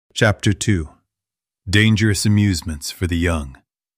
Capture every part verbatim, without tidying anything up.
Chapter two. Dangerous Amusements for the Young.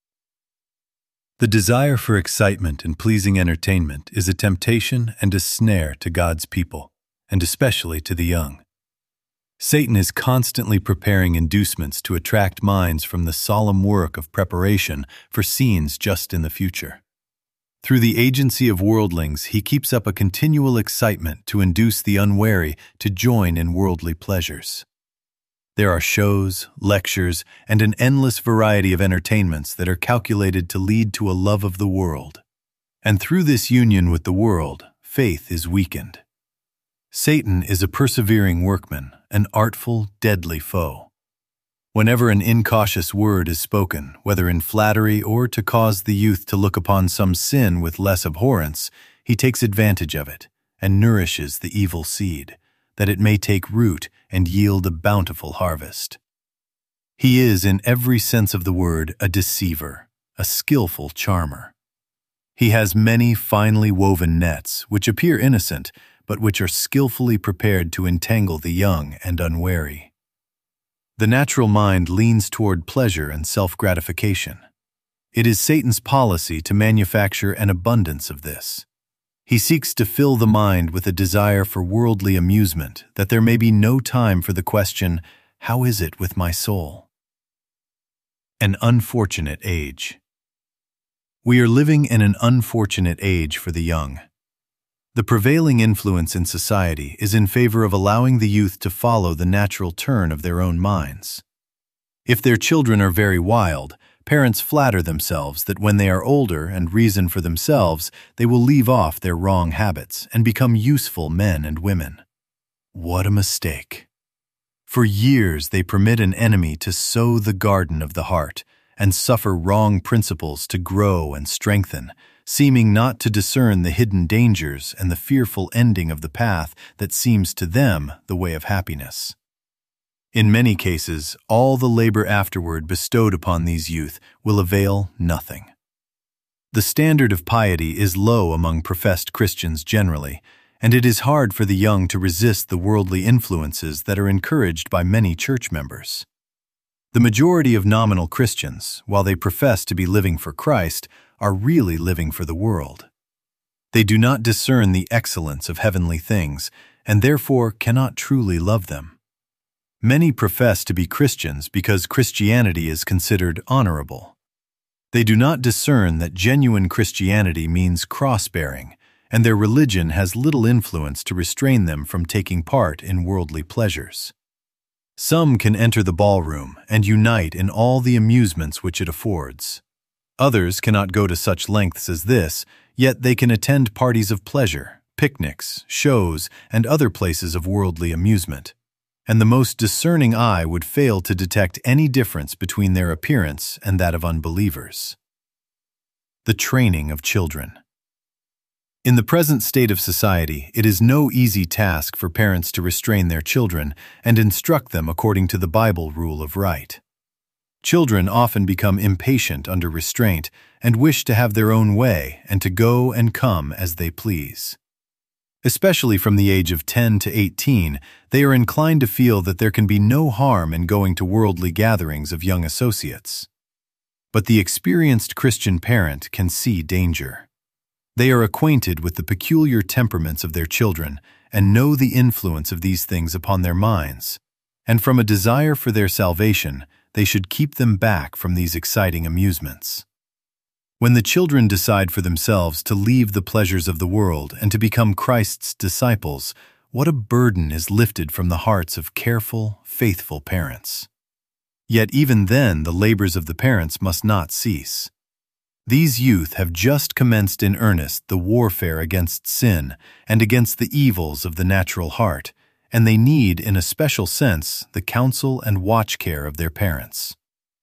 The desire for excitement and pleasing entertainment is a temptation and a snare to God's people, and especially to the young. Satan is constantly preparing inducements to attract minds from the solemn work of preparation for scenes just in the future. Through the agency of worldlings, he keeps up a continual excitement to induce the unwary to join in worldly pleasures. There are shows, lectures, and an endless variety of entertainments that are calculated to lead to a love of the world. And through this union with the world, faith is weakened. Satan is a persevering workman, an artful, deadly foe. Whenever an incautious word is spoken, whether in flattery or to cause the youth to look upon some sin with less abhorrence, he takes advantage of it and nourishes the evil seed, that it may take root and yield a bountiful harvest. He is, in every sense of the word, a deceiver, a skillful charmer. He has many finely woven nets, which appear innocent, but which are skillfully prepared to entangle the young and unwary. The natural mind leans toward pleasure and self-gratification. It is Satan's policy to manufacture an abundance of this. He seeks to fill the mind with a desire for worldly amusement, that there may be no time for the question, "How is it with my soul?" An unfortunate age. We are living in an unfortunate age for the young. The prevailing influence in society is in favor of allowing the youth to follow the natural turn of their own minds. If their children are very wild, parents flatter themselves that when they are older and reason for themselves, they will leave off their wrong habits and become useful men and women. What a mistake! For years they permit an enemy to sow the garden of the heart and suffer wrong principles to grow and strengthen, seeming not to discern the hidden dangers and the fearful ending of the path that seems to them the way of happiness. In many cases, all the labor afterward bestowed upon these youth will avail nothing. The standard of piety is low among professed Christians generally, and it is hard for the young to resist the worldly influences that are encouraged by many church members. The majority of nominal Christians, while they profess to be living for Christ, are really living for the world. They do not discern the excellence of heavenly things, and therefore cannot truly love them. Many profess to be Christians because Christianity is considered honorable. They do not discern that genuine Christianity means cross-bearing, and their religion has little influence to restrain them from taking part in worldly pleasures. Some can enter the ballroom and unite in all the amusements which it affords. Others cannot go to such lengths as this, yet they can attend parties of pleasure, picnics, shows, and other places of worldly amusement. And the most discerning eye would fail to detect any difference between their appearance and that of unbelievers. The training of children. In the present state of society, it is no easy task for parents to restrain their children and instruct them according to the Bible rule of right. Children often become impatient under restraint and wish to have their own way and to go and come as they please. Especially from the age of ten to eighteen, they are inclined to feel that there can be no harm in going to worldly gatherings of young associates. But the experienced Christian parent can see danger. They are acquainted with the peculiar temperaments of their children and know the influence of these things upon their minds, and from a desire for their salvation, they should keep them back from these exciting amusements. When the children decide for themselves to leave the pleasures of the world and to become Christ's disciples, what a burden is lifted from the hearts of careful, faithful parents. Yet even then the labors of the parents must not cease. These youth have just commenced in earnest the warfare against sin and against the evils of the natural heart, and they need, in a special sense, the counsel and watch care of their parents.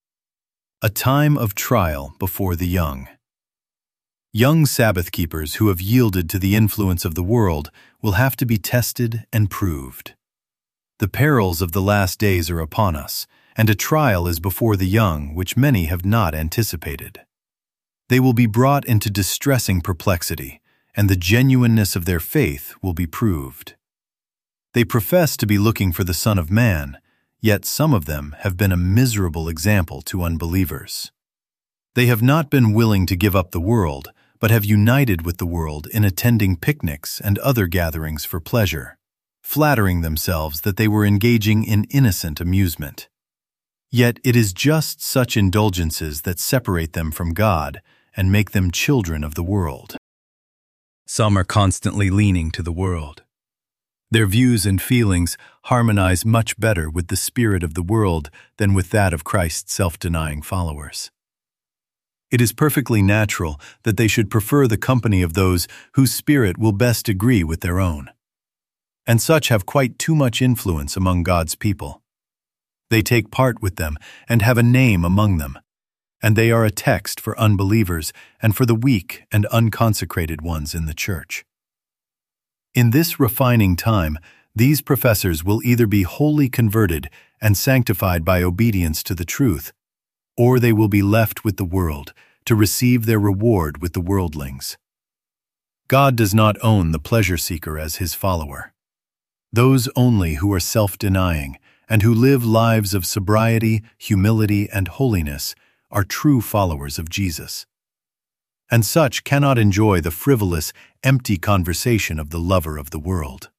A time of trial before the young. Young Sabbath keepers who have yielded to the influence of the world will have to be tested and proved. The perils of the last days are upon us, and a trial is before the young which many have not anticipated. They will be brought into distressing perplexity, and the genuineness of their faith will be proved. They profess to be looking for the Son of Man, yet some of them have been a miserable example to unbelievers. They have not been willing to give up the world, but have united with the world in attending picnics and other gatherings for pleasure, flattering themselves that they were engaging in innocent amusement. Yet it is just such indulgences that separate them from God and make them children of the world. Some are constantly leaning to the world. Their views and feelings harmonize much better with the spirit of the world than with that of Christ's self-denying followers. It is perfectly natural that they should prefer the company of those whose spirit will best agree with their own. And such have quite too much influence among God's people. They take part with them and have a name among them, and they are a text for unbelievers and for the weak and unconsecrated ones in the church. In this refining time, these professors will either be wholly converted and sanctified by obedience to the truth, or they will be left with the world to receive their reward with the worldlings. God does not own the pleasure seeker as his follower. Those only who are self-denying and who live lives of sobriety, humility, and holiness are true followers of Jesus. And such cannot enjoy the frivolous, empty conversation of the lover of the world.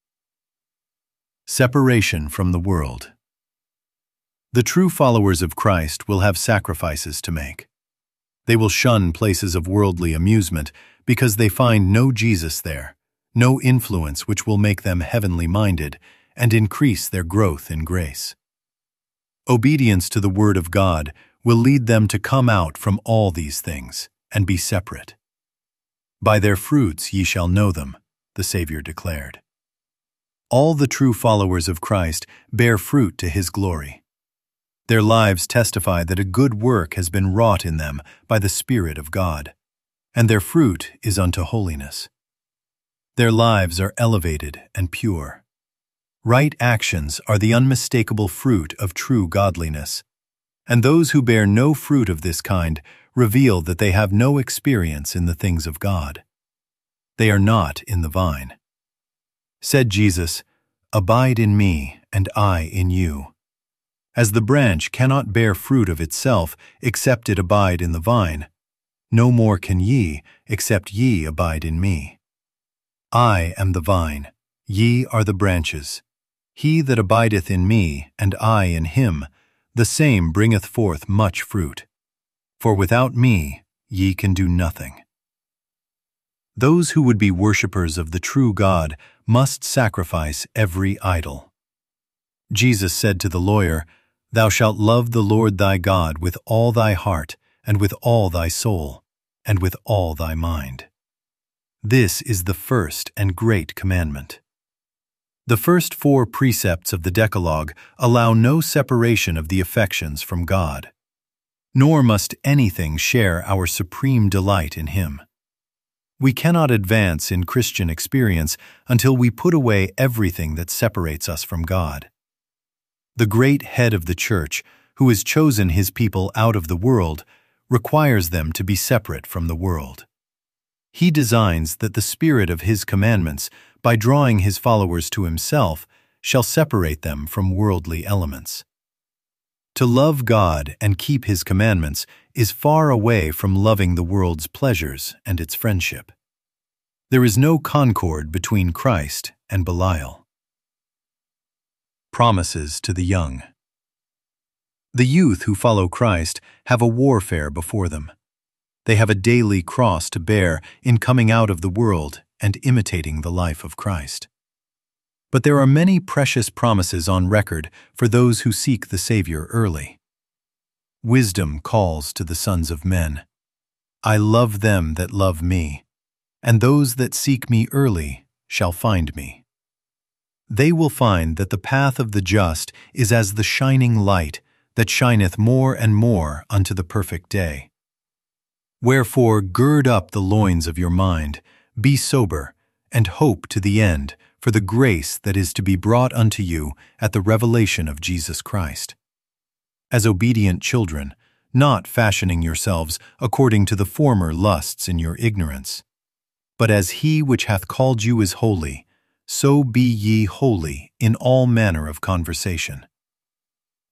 Separation from the world. The true followers of Christ will have sacrifices to make. They will shun places of worldly amusement because they find no Jesus there, no influence which will make them heavenly minded and increase their growth in grace. Obedience to the Word of God will lead them to come out from all these things and be separate. By their fruits ye shall know them, the Savior declared. All the true followers of Christ bear fruit to his glory. Their lives testify that a good work has been wrought in them by the Spirit of God, and their fruit is unto holiness. Their lives are elevated and pure. Right actions are the unmistakable fruit of true godliness, and those who bear no fruit of this kind reveal that they have no experience in the things of God. They are not in the vine. Said Jesus, "Abide in me, and I in you. As the branch cannot bear fruit of itself except it abide in the vine, no more can ye except ye abide in me. I am the vine, ye are the branches. He that abideth in me, and I in him, the same bringeth forth much fruit. For without me ye can do nothing." Those who would be worshippers of the true God must sacrifice every idol. Jesus said to the lawyer, "Thou shalt love the Lord thy God with all thy heart, and with all thy soul, and with all thy mind. This is the first and great commandment." The first four precepts of the Decalogue allow no separation of the affections from God, nor must anything share our supreme delight in Him. We cannot advance in Christian experience until we put away everything that separates us from God. The great head of the church, who has chosen his people out of the world, requires them to be separate from the world. He designs that the spirit of his commandments, by drawing his followers to himself, shall separate them from worldly elements. To love God and keep his commandments is far away from loving the world's pleasures and its friendship. There is no concord between Christ and Belial. Promises to the young. The youth who follow Christ have a warfare before them. They have a daily cross to bear in coming out of the world and imitating the life of Christ. But there are many precious promises on record for those who seek the Savior early. Wisdom calls to the sons of men, "I love them that love me, and those that seek me early shall find me." They will find that the path of the just is as the shining light that shineth more and more unto the perfect day. Wherefore gird up the loins of your mind, be sober, and hope to the end for the grace that is to be brought unto you at the revelation of Jesus Christ. As obedient children, not fashioning yourselves according to the former lusts in your ignorance, but as he which hath called you is holy, so be ye holy in all manner of conversation.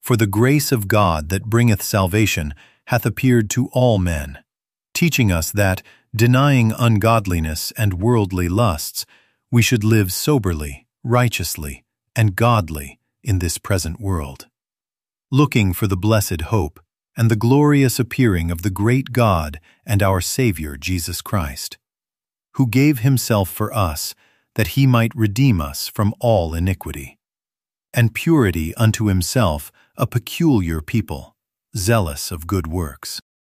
For the grace of God that bringeth salvation hath appeared to all men, teaching us that, denying ungodliness and worldly lusts, we should live soberly, righteously, and godly in this present world, looking for the blessed hope and the glorious appearing of the great God and our Savior Jesus Christ, who gave himself for us, that he might redeem us from all iniquity, and purity unto himself a peculiar people, zealous of good works.